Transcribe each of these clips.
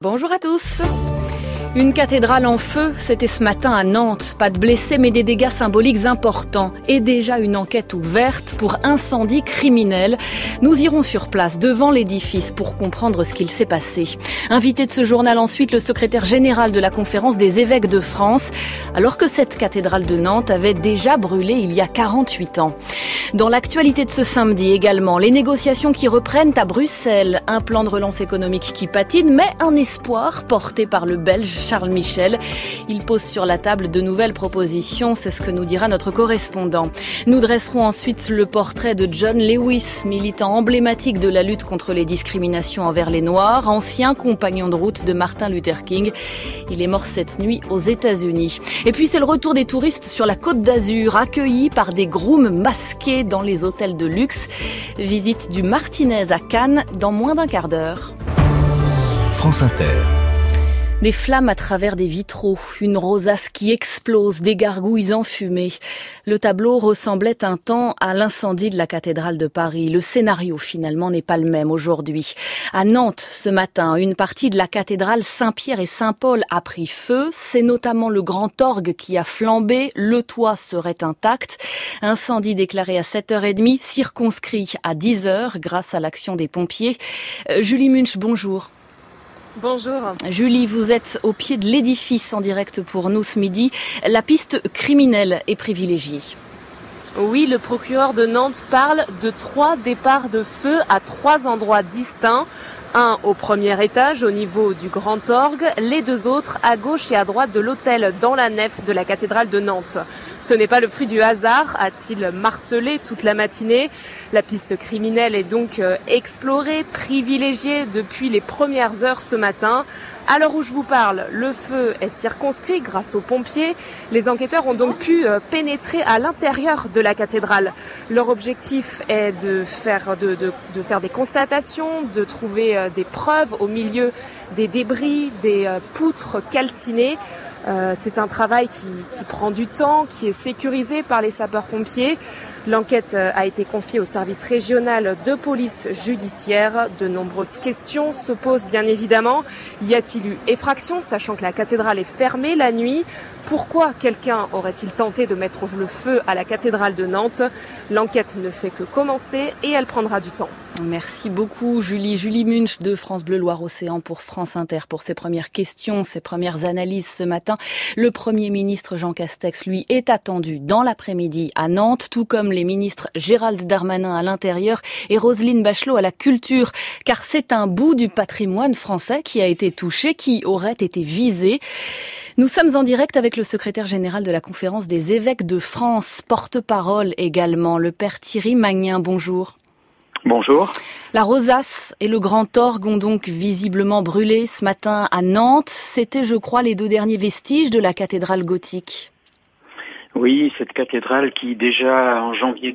Bonjour à tous. Une cathédrale en feu, c'était ce matin à Nantes. Pas de blessés mais des dégâts symboliques importants. Et déjà une enquête ouverte pour incendie criminel. Nous irons sur place devant l'édifice pour comprendre ce qu'il s'est passé. Invité de ce journal ensuite, le secrétaire général de la Conférence des évêques de France, alors que cette cathédrale de Nantes avait déjà brûlé il y a 48 ans. Dans l'actualité de ce samedi également, les négociations qui reprennent à Bruxelles. Un plan de relance économique qui patine, mais un espoir porté par le Belge Charles Michel. Il pose sur la table de nouvelles propositions, c'est ce que nous dira notre correspondant. Nous dresserons ensuite le portrait de John Lewis, militant emblématique de la lutte contre les discriminations envers les Noirs, ancien compagnon de route de Martin Luther King. Il est mort cette nuit aux États-Unis. Et puis c'est le retour des touristes sur la Côte d'Azur, accueillis par des grooms masqués dans les hôtels de luxe. Visite du Martinez à Cannes dans moins d'un quart d'heure. France Inter. Des flammes à travers des vitraux, une rosace qui explose, des gargouilles enfumées. Le tableau ressemblait un temps à l'incendie de la cathédrale de Paris. Le scénario, finalement, n'est pas le même aujourd'hui. À Nantes, ce matin, une partie de la cathédrale Saint-Pierre et Saint-Paul a pris feu. C'est notamment le grand orgue qui a flambé. Le toit serait intact. Incendie déclaré à 7h30, circonscrit à 10h grâce à l'action des pompiers. Julie Munch, bonjour. Bonjour. Julie, vous êtes au pied de l'édifice en direct pour nous ce midi. La piste criminelle est privilégiée. Oui, le procureur de Nantes parle de 3 départs de feu à 3 endroits distincts. Un au premier étage au niveau du grand orgue, les 2 autres à gauche et à droite de l'autel dans la nef de la cathédrale de Nantes. Ce n'est pas le fruit du hasard, a-t-il martelé toute la matinée. La piste criminelle est donc explorée, privilégiée depuis les premières heures ce matin. À l'heure où je vous parle, le feu est circonscrit grâce aux pompiers. Les enquêteurs ont donc pu pénétrer à l'intérieur de la cathédrale. Leur objectif est de faire des constatations, de trouver des preuves au milieu des débris, des poutres calcinées. C'est un travail qui prend du temps, qui est sécurisé par les sapeurs-pompiers. L'enquête a été confiée au service régional de police judiciaire. De nombreuses questions se posent bien évidemment. Y a-t-il eu effraction, sachant que la cathédrale est fermée la nuit? Pourquoi quelqu'un aurait-il tenté de mettre le feu à la cathédrale de Nantes? L'enquête ne fait que commencer et elle prendra du temps. Merci beaucoup Julie. Julie Munch de France Bleu Loire-Océan pour France Inter pour ses premières questions, ses premières analyses ce matin. Le Premier ministre Jean Castex, lui, est attendu dans l'après-midi à Nantes, tout comme les ministres Gérald Darmanin à l'Intérieur et Roselyne Bachelot à la Culture, car c'est un bout du patrimoine français qui a été touché, qui aurait été visé. Nous sommes en direct avec le secrétaire général de la Conférence des évêques de France, porte-parole également, le père Thierry Magnin. Bonjour. Bonjour. La rosace et le grand orgue ont donc visiblement brûlé ce matin à Nantes. C'était, je crois, les 2 derniers vestiges de la cathédrale gothique. Oui, cette cathédrale qui déjà en janvier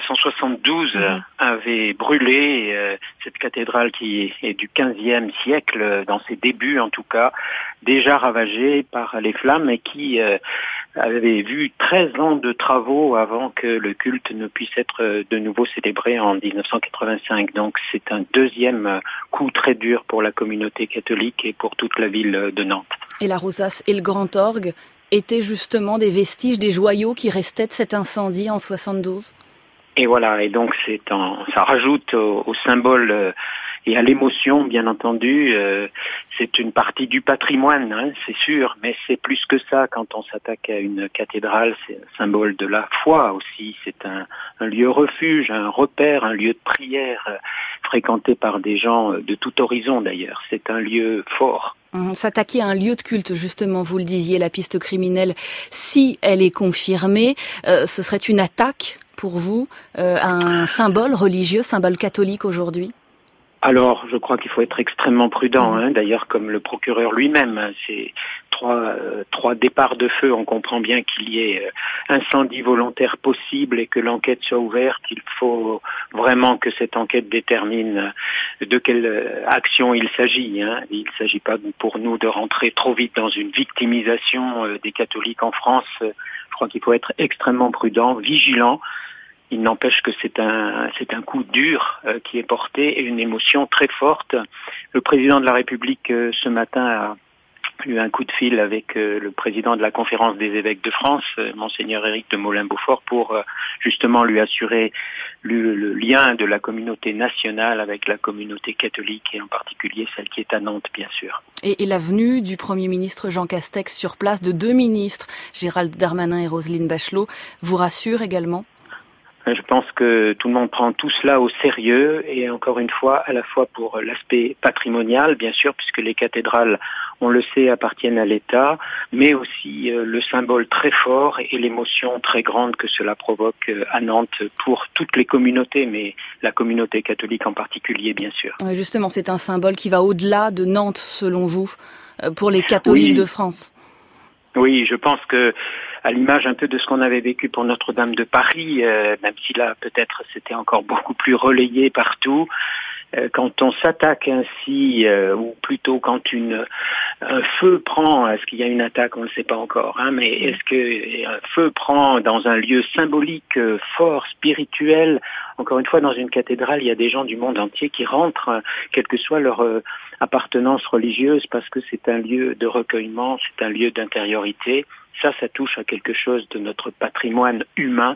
1972 avait brûlé, cette cathédrale qui est du XVe siècle, dans ses débuts en tout cas, déjà ravagée par les flammes et qui avait vu 13 ans de travaux avant que le culte ne puisse être de nouveau célébré en 1985. Donc c'est un deuxième coup très dur pour la communauté catholique et pour toute la ville de Nantes. Et la rosace et le grand orgue étaient justement des vestiges, des joyaux qui restaient de cet incendie en 72. Et voilà, et donc ça rajoute au symbole et à l'émotion, bien entendu. C'est une partie du patrimoine, hein, c'est sûr, mais c'est plus que ça quand on s'attaque à une cathédrale. C'est un symbole de la foi aussi. C'est un lieu refuge, un repère, un lieu de prière fréquenté par des gens de tout horizon d'ailleurs. C'est un lieu fort. S'attaquer à un lieu de culte, justement, vous le disiez, la piste criminelle, si elle est confirmée, ce serait une attaque pour vous, à un symbole religieux, symbole catholique aujourd'hui? Alors, je crois qu'il faut être extrêmement prudent, hein. D'ailleurs, comme le procureur lui-même, hein, c'est trois départs de feu. On comprend bien qu'il y ait incendie volontaire possible et que l'enquête soit ouverte. Il faut vraiment que cette enquête détermine de quelle action il s'agit, hein. Il ne s'agit pas pour nous de rentrer trop vite dans une victimisation des catholiques en France. Je crois qu'il faut être extrêmement prudent, vigilant. Il n'empêche que c'est un coup dur qui est porté et une émotion très forte. Le président de la République ce matin a eu un coup de fil avec le président de la Conférence des évêques de France, Monseigneur Éric de Molin-Beaufort, pour justement lui assurer le lien de la communauté nationale avec la communauté catholique et en particulier celle qui est à Nantes, bien sûr. Et la venue du Premier ministre Jean Castex sur place, de 2 ministres, Gérald Darmanin et Roselyne Bachelot, vous rassure également ? Je pense que tout le monde prend tout cela au sérieux et encore une fois, à la fois pour l'aspect patrimonial, bien sûr, puisque les cathédrales, on le sait, appartiennent à l'État, mais aussi le symbole très fort et l'émotion très grande que cela provoque à Nantes pour toutes les communautés, mais la communauté catholique en particulier, bien sûr. Oui, justement, c'est un symbole qui va au-delà de Nantes, selon vous, pour les catholiques de France. Oui, je pense que à l'image un peu de ce qu'on avait vécu pour Notre-Dame de Paris, même si là peut-être c'était encore beaucoup plus relayé partout, quand on s'attaque ainsi, ou plutôt quand un feu prend, est-ce qu'il y a une attaque, on ne le sait pas encore, mais est-ce qu'un feu prend dans un lieu symbolique, fort, spirituel, encore une fois dans une cathédrale, il y a des gens du monde entier qui rentrent, quelle que soit leur appartenance religieuse, parce que c'est un lieu de recueillement, c'est un lieu d'intériorité. Ça touche à quelque chose de notre patrimoine humain,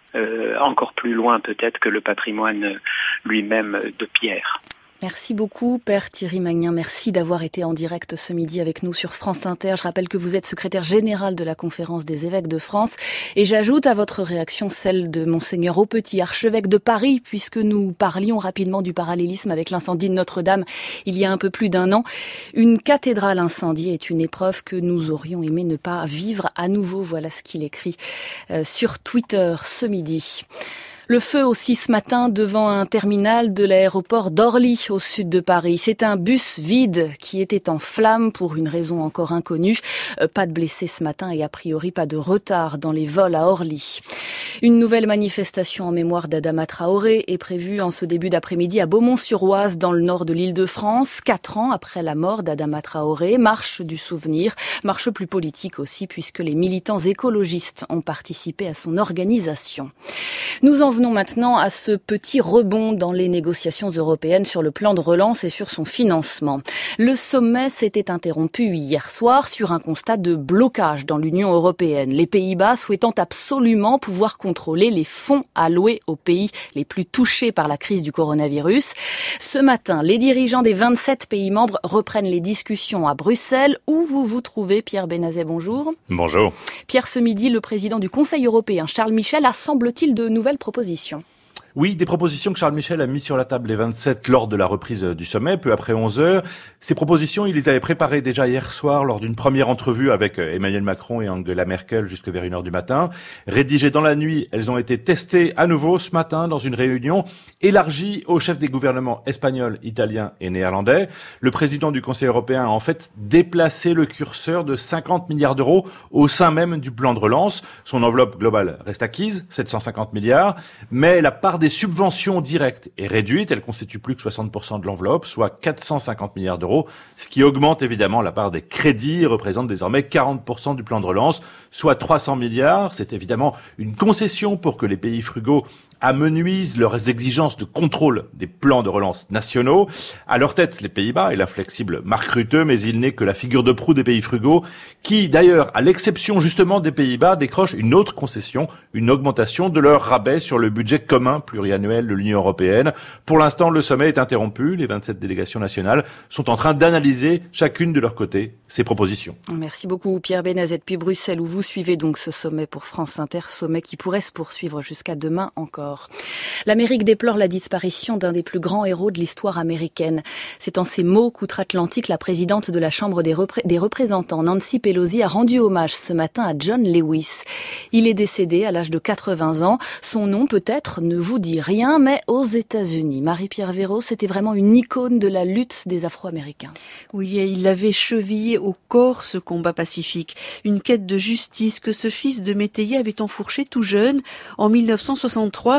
encore plus loin peut-être que le patrimoine lui-même de pierre. Merci beaucoup, Père Thierry Magnin. Merci d'avoir été en direct ce midi avec nous sur France Inter. Je rappelle que vous êtes secrétaire général de la Conférence des évêques de France. Et j'ajoute à votre réaction celle de Monseigneur Aupetit, archevêque de Paris, puisque nous parlions rapidement du parallélisme avec l'incendie de Notre-Dame il y a un peu plus d'1 an. Une cathédrale incendiée est une épreuve que nous aurions aimé ne pas vivre à nouveau. Voilà ce qu'il écrit sur Twitter ce midi. Le feu aussi ce matin devant un terminal de l'aéroport d'Orly au sud de Paris. C'est un bus vide qui était en flammes pour une raison encore inconnue. Pas de blessés ce matin et a priori pas de retard dans les vols à Orly. Une nouvelle manifestation en mémoire d'Adama Traoré est prévue en ce début d'après-midi à Beaumont-sur-Oise dans le nord de l'Île-de-France. 4 ans après la mort d'Adama Traoré, marche du souvenir, marche plus politique aussi puisque les militants écologistes ont participé à son organisation. Nous en venons maintenant à ce petit rebond dans les négociations européennes sur le plan de relance et sur son financement. Le sommet s'était interrompu hier soir sur un constat de blocage dans l'Union européenne. Les Pays-Bas souhaitant absolument pouvoir contrôler les fonds alloués aux pays les plus touchés par la crise du coronavirus. Ce matin, les dirigeants des 27 pays membres reprennent les discussions à Bruxelles. Où vous trouvez, Pierre Benazet, bonjour. Bonjour. Pierre, ce midi, le président du Conseil européen, Charles Michel, a semble-t-il de nouvelles propositions. Oui, des propositions que Charles Michel a mises sur la table les 27 lors de la reprise du sommet, peu après 11 heures. Ces propositions, il les avait préparées déjà hier soir lors d'une première entrevue avec Emmanuel Macron et Angela Merkel jusque vers 1h du matin. Rédigées dans la nuit, elles ont été testées à nouveau ce matin dans une réunion élargie aux chefs des gouvernements espagnols, italiens et néerlandais. Le président du Conseil européen a en fait déplacé le curseur de 50 milliards d'euros au sein même du plan de relance. Son enveloppe globale reste acquise, 750 milliards, mais la part des subventions directes est réduite, elle constitue plus que 60% de l'enveloppe, soit 450 milliards d'euros, ce qui augmente évidemment la part des crédits et représente désormais 40% du plan de relance, soit 300 milliards. C'est évidemment une concession pour que les pays frugaux amenuisent leurs exigences de contrôle des plans de relance nationaux. À leur tête, les Pays-Bas et la flexible Mark Rutte, mais il n'est que la figure de proue des pays frugaux qui, d'ailleurs, à l'exception justement des Pays-Bas, décrochent une autre concession, une augmentation de leur rabais sur le budget commun pluriannuel de l'Union européenne. Pour l'instant, le sommet est interrompu. Les 27 délégations nationales sont en train d'analyser chacune de leur côté ces propositions. Merci beaucoup Pierre Benazet depuis Bruxelles où vous suivez donc ce sommet pour France Inter, sommet qui pourrait se poursuivre jusqu'à demain encore. L'Amérique déplore la disparition d'un des plus grands héros de l'histoire américaine. C'est en ces mots qu'outre-Atlantique, la présidente de la Chambre des représentants, Nancy Pelosi, a rendu hommage ce matin à John Lewis. Il est décédé à l'âge de 80 ans. Son nom peut-être ne vous dit rien, mais aux États-Unis, Marie-Pierre Véraud, c'était vraiment une icône de la lutte des Afro-Américains. Oui, et il avait chevillé au corps ce combat pacifique, une quête de justice que ce fils de métayer avait enfourché tout jeune en 1963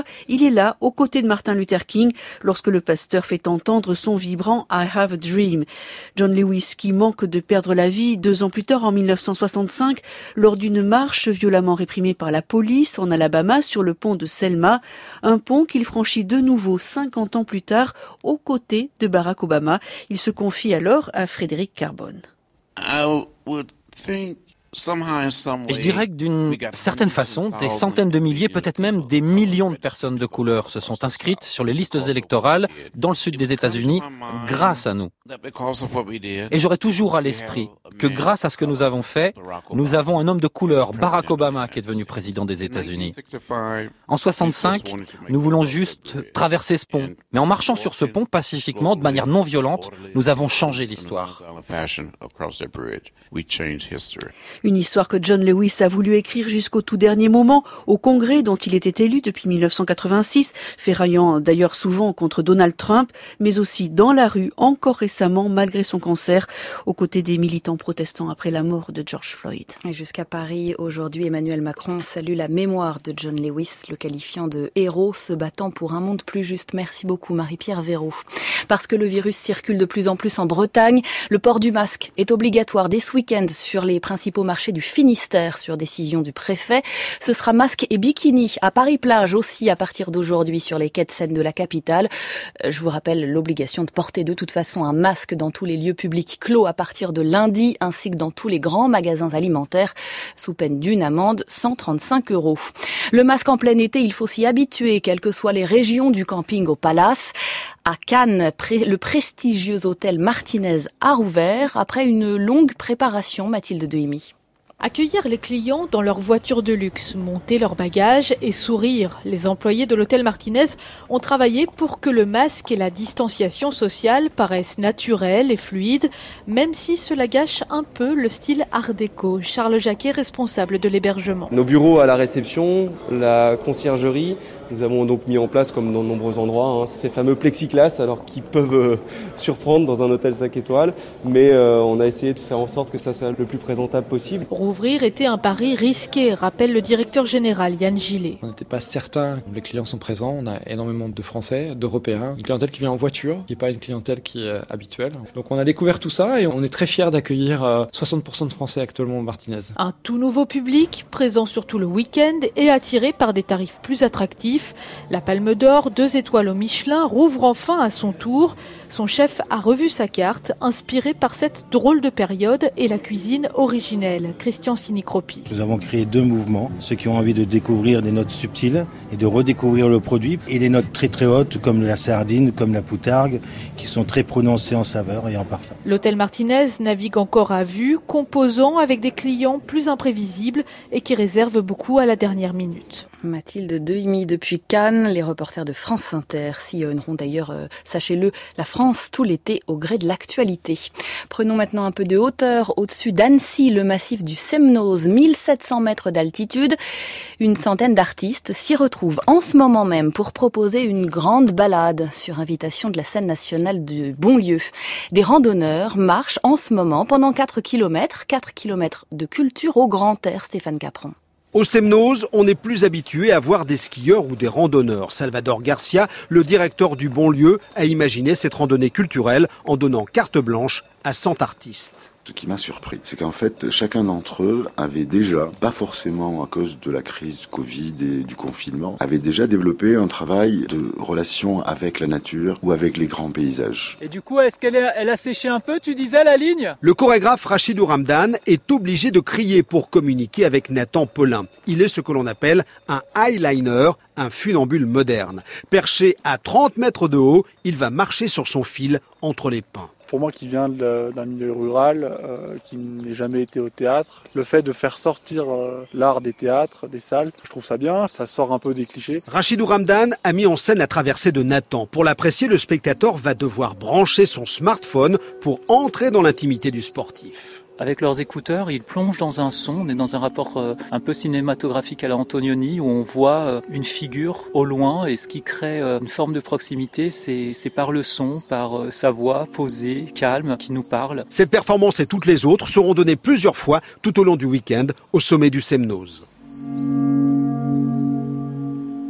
Obama, il est là, aux côtés de Martin Luther King, lorsque le pasteur fait entendre son vibrant « I have a dream ». John Lewis, qui manque de perdre la vie 2 ans plus tard, en 1965, lors d'une marche violemment réprimée par la police en Alabama sur le pont de Selma, un pont qu'il franchit de nouveau 50 ans plus tard, aux côtés de Barack Obama. Il se confie alors à Frédéric Carbone. Je dirais que d'une certaine façon, des centaines de milliers, peut-être même des millions de personnes de couleur se sont inscrites sur les listes électorales dans le sud des États-Unis grâce à nous. Et j'aurai toujours à l'esprit que grâce à ce que nous avons fait, nous avons un homme de couleur, Barack Obama, qui est devenu président des États-Unis. En 65, nous voulons juste traverser ce pont. Mais en marchant sur ce pont pacifiquement, de manière non violente, nous avons changé l'histoire. Une histoire que John Lewis a voulu écrire jusqu'au tout dernier moment, au Congrès dont il était élu depuis 1986, ferraillant d'ailleurs souvent contre Donald Trump, mais aussi dans la rue, encore récemment, malgré son cancer, aux côtés des militants protestants après la mort de George Floyd. Et jusqu'à Paris, aujourd'hui, Emmanuel Macron salue la mémoire de John Lewis, le qualifiant de héros se battant pour un monde plus juste. Merci beaucoup, Marie-Pierre Véraud. Parce que le virus circule de plus en plus en Bretagne, le port du masque est obligatoire dès ce week-end sur les principaux marchés du Finistère sur décision du préfet. Ce sera masque et bikini à Paris-Plage aussi à partir d'aujourd'hui sur les quais de Seine de la capitale. Je vous rappelle l'obligation de porter de toute façon un masque dans tous les lieux publics clos à partir de lundi ainsi que dans tous les grands magasins alimentaires sous peine d'une amende 135 €. Le masque en plein été, il faut s'y habituer quelles que soient les régions du camping au Palace. À Cannes, le prestigieux hôtel Martinez a rouvert après une longue préparation, Mathilde Dehimi. Accueillir les clients dans leur voiture de luxe, monter leurs bagages et sourire. Les employés de l'hôtel Martinez ont travaillé pour que le masque et la distanciation sociale paraissent naturels et fluides, même si cela gâche un peu le style art déco. Charles Jacquet, responsable de l'hébergement. Nos bureaux à la réception, la conciergerie, nous avons donc mis en place, comme dans de nombreux endroits, ces fameux plexiglas, alors qui peuvent surprendre dans un hôtel 5 étoiles, mais on a essayé de faire en sorte que ça soit le plus présentable possible. Rouvrir était un pari risqué, rappelle le directeur général Yann Gillet. On n'était pas certain, les clients sont présents, on a énormément de Français, d'Européens, une clientèle qui vient en voiture, qui n'est pas une clientèle qui est habituelle. Donc on a découvert tout ça et on est très fiers d'accueillir 60% de Français actuellement au Martinez. Un tout nouveau public, présent surtout le week-end et attiré par des tarifs plus attractifs. La Palme d'Or, 2 étoiles au Michelin, rouvre enfin à son tour. Son chef a revu sa carte, inspiré par cette drôle de période et la cuisine originelle. Christian Sinicropi. Nous avons créé 2 mouvements, ceux qui ont envie de découvrir des notes subtiles et de redécouvrir le produit, et des notes très très hautes comme la sardine, comme la poutargue, qui sont très prononcées en saveur et en parfum. L'hôtel Martinez navigue encore à vue, composant avec des clients plus imprévisibles et qui réservent beaucoup à la dernière minute. Mathilde Dehimi depuis Cannes, les reporters de France Inter sillonneront d'ailleurs, sachez-le, la France tout l'été au gré de l'actualité. Prenons maintenant un peu de hauteur au-dessus d'Annecy, le massif du Semnoz, 1700 mètres d'altitude. Une centaine d'artistes s'y retrouvent en ce moment même pour proposer une grande balade sur invitation de la scène nationale de Bonlieu. Des randonneurs marchent en ce moment pendant 4 km de culture au grand air, Stéphane Capron. Au Semnoz, on n'est plus habitué à voir des skieurs ou des randonneurs. Salvador Garcia, le directeur du Bonlieu, a imaginé cette randonnée culturelle en donnant carte blanche à 100 artistes. Ce qui m'a surpris, c'est qu'en fait, chacun d'entre eux avait déjà, pas forcément à cause de la crise du Covid et du confinement, avait déjà développé un travail de relation avec la nature ou avec les grands paysages. Et du coup, est-ce qu'elle a séché un peu, tu disais, la ligne ? Le chorégraphe Rachidou Ramdan est obligé de crier pour communiquer avec Nathan Paulin. Il est ce que l'on appelle un highliner, un funambule moderne. Perché à 30 mètres de haut, il va marcher sur son fil entre les pins. Pour moi qui viens d'un milieu rural, qui n'ai jamais été au théâtre, le fait de faire sortir l'art des théâtres, des salles, je trouve ça bien, ça sort un peu des clichés. Rachidou Ramdan a mis en scène la traversée de Nathan. Pour l'apprécier, le spectateur va devoir brancher son smartphone pour entrer dans l'intimité du sportif. Avec leurs écouteurs, ils plongent dans un son. On est dans un rapport un peu cinématographique à la Antonioni où on voit une figure au loin et ce qui crée une forme de proximité, c'est par le son, par sa voix posée, calme, qui nous parle. Cette performance et toutes les autres seront données plusieurs fois tout au long du week-end au sommet du Semnoz.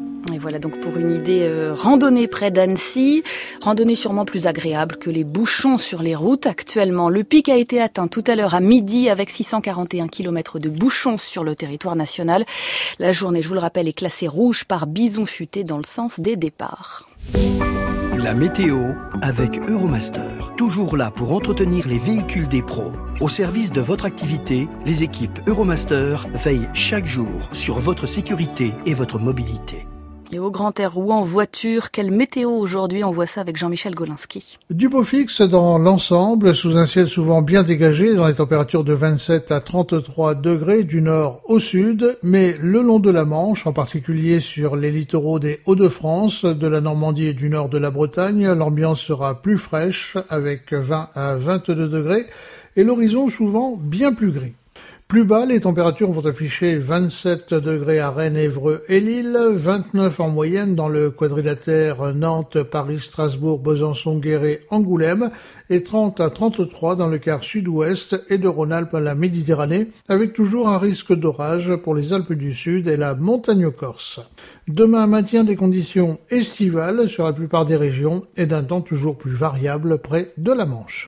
voilà donc pour une idée randonnée près d'Annecy, randonnée sûrement plus agréable que les bouchons sur les routes actuellement. Le pic a été atteint tout à l'heure à midi avec 641 km de bouchons sur le territoire national. La journée, je vous le rappelle, est classée rouge par bison futé dans le sens des départs. La météo avec Euromaster. Toujours là pour entretenir les véhicules des pros. Au service de votre activité, les équipes Euromaster veillent chaque jour sur votre sécurité et votre mobilité. Et au grand air ou en voiture, quelle météo aujourd'hui? On voit ça avec Jean-Michel Golinski. Du beau fixe dans l'ensemble, sous un ciel souvent bien dégagé, dans les températures de 27 à 33 degrés du nord au sud, mais le long de la Manche, en particulier sur les littoraux des Hauts-de-France, de la Normandie et du nord de la Bretagne, l'ambiance sera plus fraîche avec 20 à 22 degrés et l'horizon souvent bien plus gris. Plus bas, les températures vont afficher 27 degrés à Rennes, Évreux et Lille, 29 en moyenne dans le quadrilatère Nantes, Paris, Strasbourg, Besançon, Guéret, Angoulême et 30 à 33 dans le quart sud-ouest et de Rhône-Alpes à la Méditerranée, avec toujours un risque d'orage pour les Alpes du Sud et la montagne corse. Demain, maintien des conditions estivales sur la plupart des régions et d'un temps toujours plus variable près de la Manche.